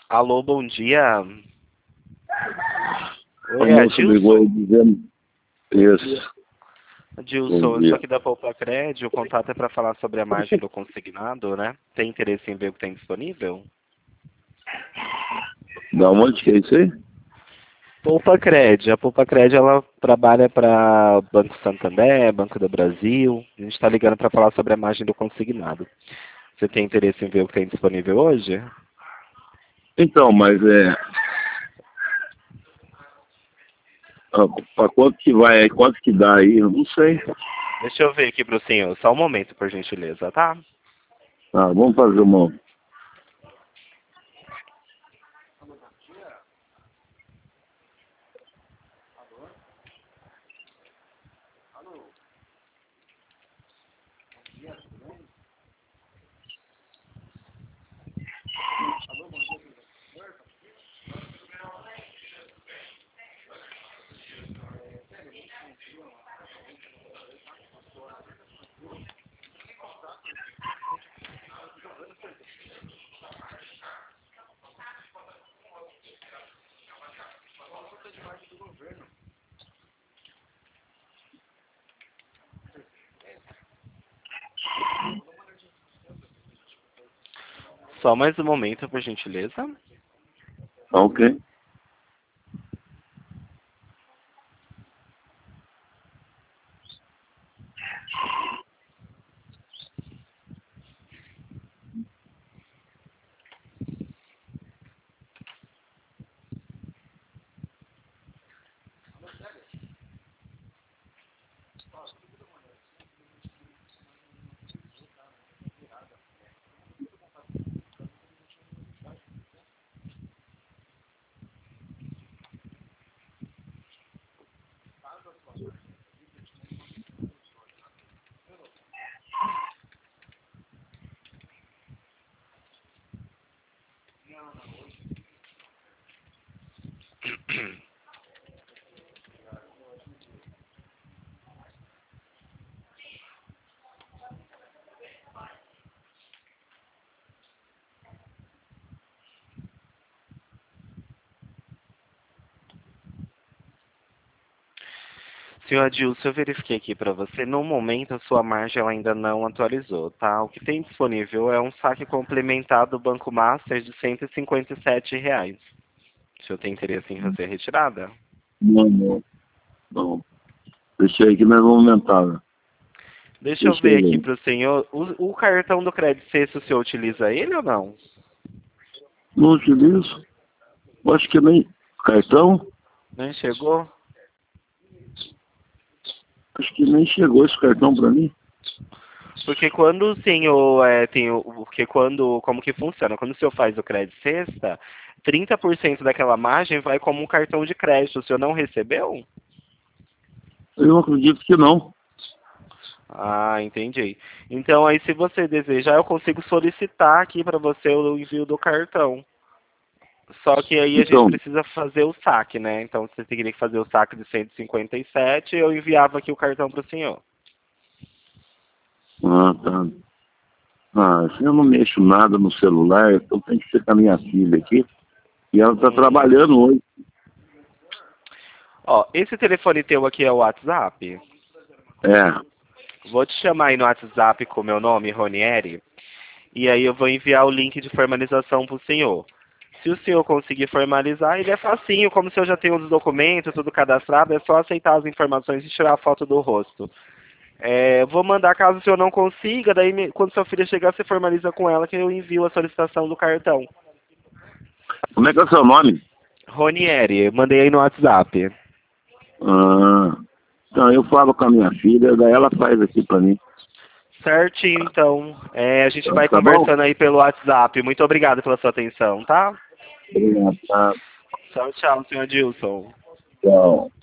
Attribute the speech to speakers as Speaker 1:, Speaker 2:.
Speaker 1: Alô, bom dia.
Speaker 2: A
Speaker 1: Oi,
Speaker 2: moça ligou aí
Speaker 1: Adilson.
Speaker 2: dizendo isso.
Speaker 1: Adilson,
Speaker 2: Bom
Speaker 1: eu sou
Speaker 2: dia.
Speaker 1: aqui da Poupa Cred. O contato é para falar sobre a margem do consignado, né? Tem interesse em ver o que tem disponível?
Speaker 2: Da onde que é isso aí?
Speaker 1: Poupa Cred. A Poupa Cred, ela trabalha para Banco Santander, Banco do Brasil. A gente está ligando para falar sobre a margem do consignado. Você tem interesse em ver o que tem disponível hoje?
Speaker 2: Então, mas para quanto que vai aí, quanto que dá aí, eu não sei.
Speaker 1: Deixa eu ver aqui pro senhor. Só um momento, por gentileza, tá?
Speaker 2: Ah, vamos fazer uma.
Speaker 1: Só mais um momento, por gentileza.
Speaker 2: Tá ok.
Speaker 1: Senhor Adilson, eu verifiquei aqui para você. No momento, a sua margem ela ainda não atualizou, tá? O que tem disponível é um saque complementar do Banco Master de R$ 157. O senhor tem interesse em fazer a retirada?
Speaker 2: Não, não, não. Deixa aí que nós vamos aumentar, né?
Speaker 1: Deixa eu
Speaker 2: Deixa
Speaker 1: ver
Speaker 2: eu
Speaker 1: aqui
Speaker 2: ver.
Speaker 1: para o senhor. O cartão do Crédito Sexto, o senhor utiliza ele ou não?
Speaker 2: Não utilizo. Acho que nem cartão.
Speaker 1: Nem chegou?
Speaker 2: Acho que nem chegou esse cartão para mim.
Speaker 1: Porque quando o senhor tem o. Porque quando. Como que funciona? Quando o senhor faz o crédito sexta, 30% daquela margem vai como um cartão de crédito. O senhor não recebeu?
Speaker 2: Eu acredito que não.
Speaker 1: Ah, entendi. Então aí se você desejar, eu consigo solicitar aqui para você o envio do cartão. Só que aí a gente
Speaker 2: Então,
Speaker 1: precisa fazer o saque, né? Então você teria que fazer o saque de 157 e eu enviava aqui o cartão para o senhor.
Speaker 2: tá. Ah, assim eu não mexo nada no celular, então tem que ser com a minha filha aqui. E ela está
Speaker 1: Uhum.
Speaker 2: trabalhando hoje.
Speaker 1: Ó, esse telefone teu aqui é o WhatsApp?
Speaker 2: É.
Speaker 1: Vou te chamar aí no WhatsApp com o meu nome, Ronieri, e aí eu vou enviar o link de formalização para o senhor. Se o senhor conseguir formalizar, ele é facinho, como o senhor já tem os documentos, tudo cadastrado, é só aceitar as informações e tirar a foto do rosto. Eu vou mandar caso o senhor não consiga, daí quando sua filha chegar, você formaliza com ela que eu envio a solicitação do cartão.
Speaker 2: Como é que é o seu nome?
Speaker 1: Ronieri, eu mandei aí no WhatsApp.
Speaker 2: Ah, então eu falo com a minha filha, daí ela faz aqui para mim.
Speaker 1: Certinho, então. A gente vai
Speaker 2: Tá bom?
Speaker 1: conversando aí pelo WhatsApp. Muito obrigado pela sua atenção, tá?
Speaker 2: Obrigado. Tá.
Speaker 1: Tchau, tchau, senhor Dilson.
Speaker 2: Tchau.